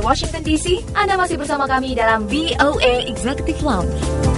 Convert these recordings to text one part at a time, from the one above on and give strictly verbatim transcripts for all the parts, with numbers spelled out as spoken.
dari Washington D C, Anda masih bersama kami dalam V O A Executive Lounge.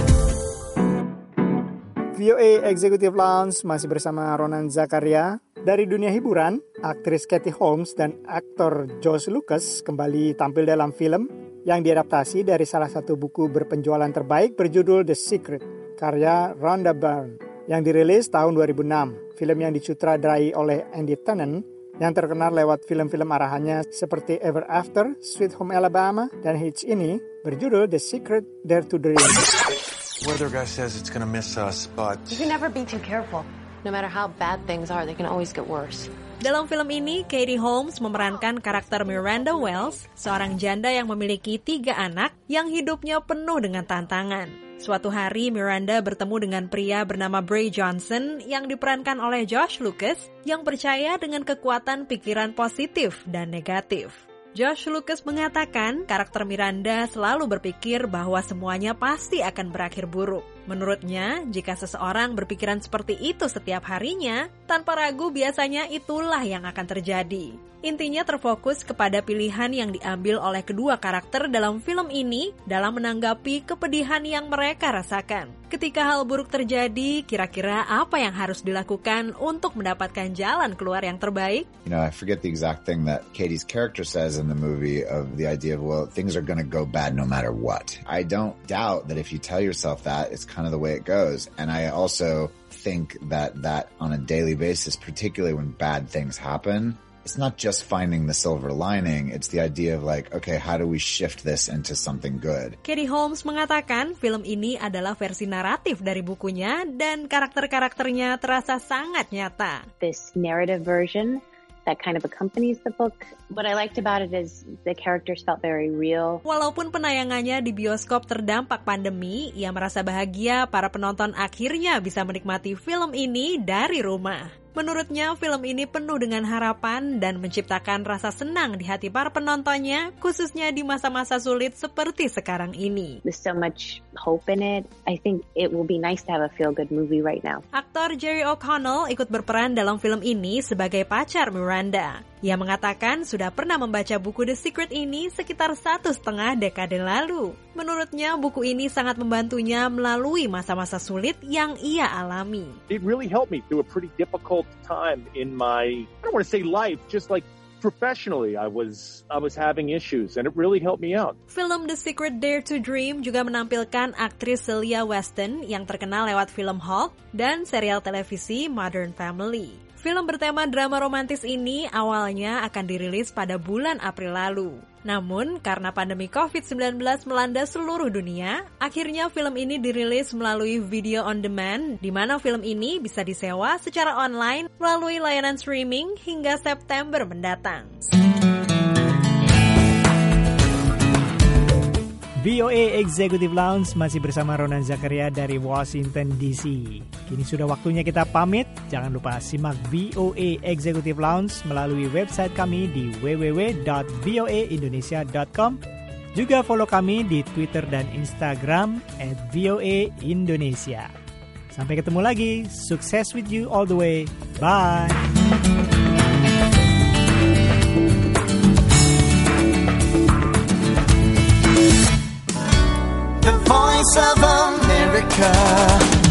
V O A Executive Lounge masih bersama Ronan Zakaria. Dari dunia hiburan, aktris Katie Holmes dan aktor Josh Lucas kembali tampil dalam film yang diadaptasi dari salah satu buku berpenjualan terbaik berjudul The Secret, karya Rhonda Byrne, yang dirilis tahun dua ribu enam. Film yang disutradarai oleh Andy Tennant, yang terkenal lewat film-film arahannya seperti Ever After, Sweet Home Alabama, dan hits ini berjudul The Secret, Dare to Dream. Weather guy says it's gonna miss us, but you can never be too careful. No matter how bad things are, they can always get worse. Dalam film ini, Katie Holmes memerankan karakter Miranda Wells, seorang janda yang memiliki tiga anak yang hidupnya penuh dengan tantangan. Suatu hari, Miranda bertemu dengan pria bernama Bray Johnson yang diperankan oleh Josh Lucas yang percaya dengan kekuatan pikiran positif dan negatif. Josh Lucas mengatakan karakter Miranda selalu berpikir bahwa semuanya pasti akan berakhir buruk. Menurutnya, jika seseorang berpikiran seperti itu setiap harinya, tanpa ragu biasanya itulah yang akan terjadi. Intinya terfokus kepada pilihan yang diambil oleh kedua karakter dalam film ini dalam menanggapi kepedihan yang mereka rasakan. Ketika hal buruk terjadi, kira-kira apa yang harus dilakukan untuk mendapatkan jalan keluar yang terbaik? You know, I forget the exact thing that Katie's character says in the movie of the idea of, well, things are going to go bad no matter what. I don't doubt that if you tell yourself that, it's kind of the way it goes. And I also think that that on a daily basis, particularly when bad things happen, it's not just finding the silver lining, it's the idea of like, okay, how do we shift this into something good? Katie Holmes mengatakan film ini adalah versi naratif dari bukunya dan karakter-karakternya terasa sangat nyata. This narrative version that kind of accompanies the book. What I liked about it is the characters felt very real. Walaupun penayangannya di bioskop terdampak pandemi, ia merasa bahagia para penonton akhirnya bisa menikmati film ini dari rumah. Menurutnya, film ini penuh dengan harapan dan menciptakan rasa senang di hati para penontonnya, khususnya di masa-masa sulit seperti sekarang ini. There's so much hope in it. I think it will be nice to have a feel-good movie right now. Aktor Jerry O'Connell ikut berperan dalam film ini sebagai pacar Miranda. Ia mengatakan sudah pernah membaca buku The Secret ini sekitar satu setengah dekade lalu. Menurutnya, buku ini sangat membantunya melalui masa-masa sulit yang ia alami. It really helped me through a pretty difficult time in my, I don't want to say life, just like professionally, I was I was having issues, and it really helped me out. Film The Secret, Dare to Dream juga menampilkan aktris Celia Weston yang terkenal lewat film Hulk dan serial televisi Modern Family. Film bertema drama romantis ini awalnya akan dirilis pada bulan April lalu. Namun, karena pandemi covid sembilan belas melanda seluruh dunia, akhirnya film ini dirilis melalui video on demand, di mana film ini bisa disewa secara online melalui layanan streaming hingga September mendatang. V O A Executive Lounge masih bersama Ronan Zakaria dari Washington D C. Kini sudah waktunya kita pamit. Jangan lupa simak V O A Executive Lounge melalui website kami di w w w dot v o a indonesia dot com. Juga follow kami di Twitter dan Instagram at V O A Indonesia. Sampai ketemu lagi. Sukses with you all the way. Bye. The Voice of America.